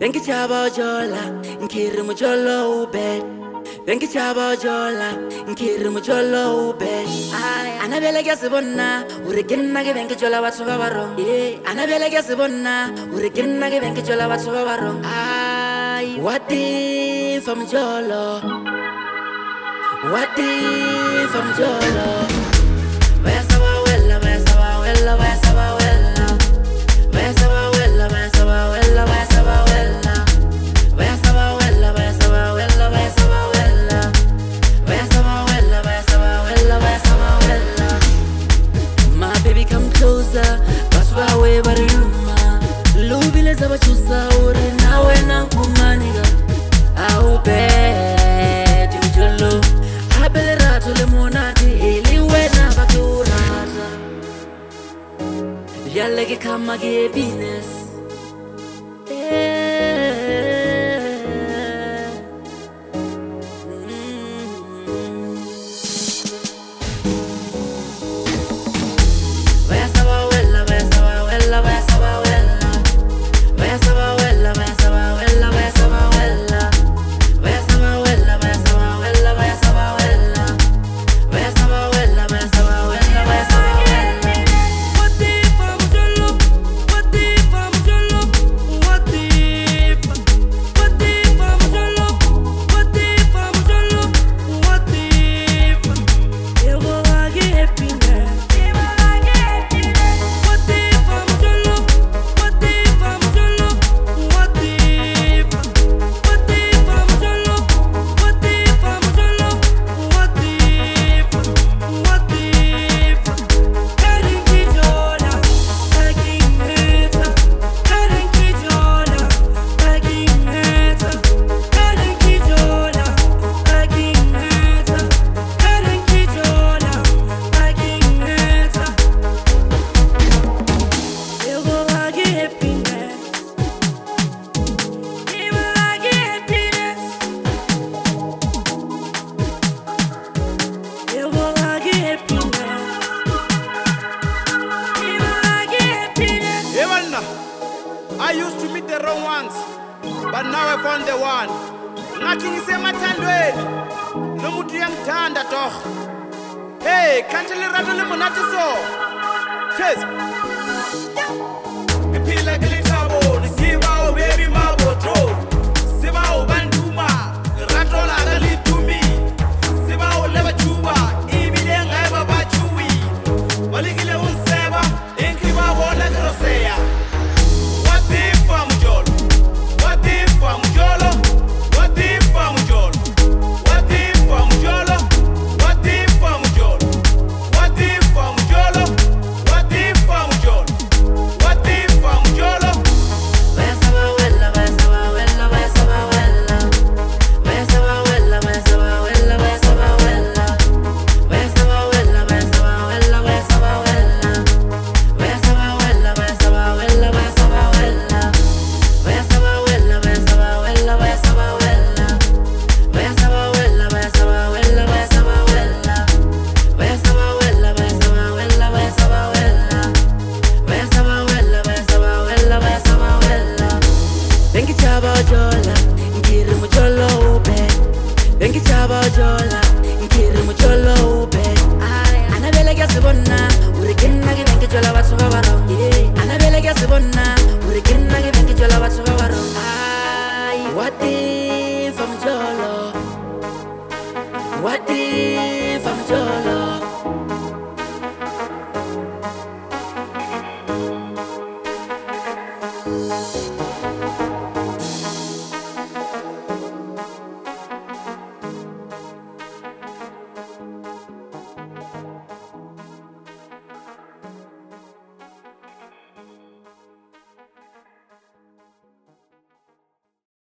Benki chaba jola, nkiri mujolo ube. Benki chaba jola, nkiri mujolo ube. Anabele gasibona, urikina ge benki jola watu babarong. Anabele gasibona, urikina ge benki jola watu babarong. What if I'm jolo? What if I'm jolo? Yalege kama ge business. I used to meet the wrong ones, but now I found the one. Nothing is a matandwe. No mutu yang tanda toch. Hey, can't you rattle him on so? Cheers.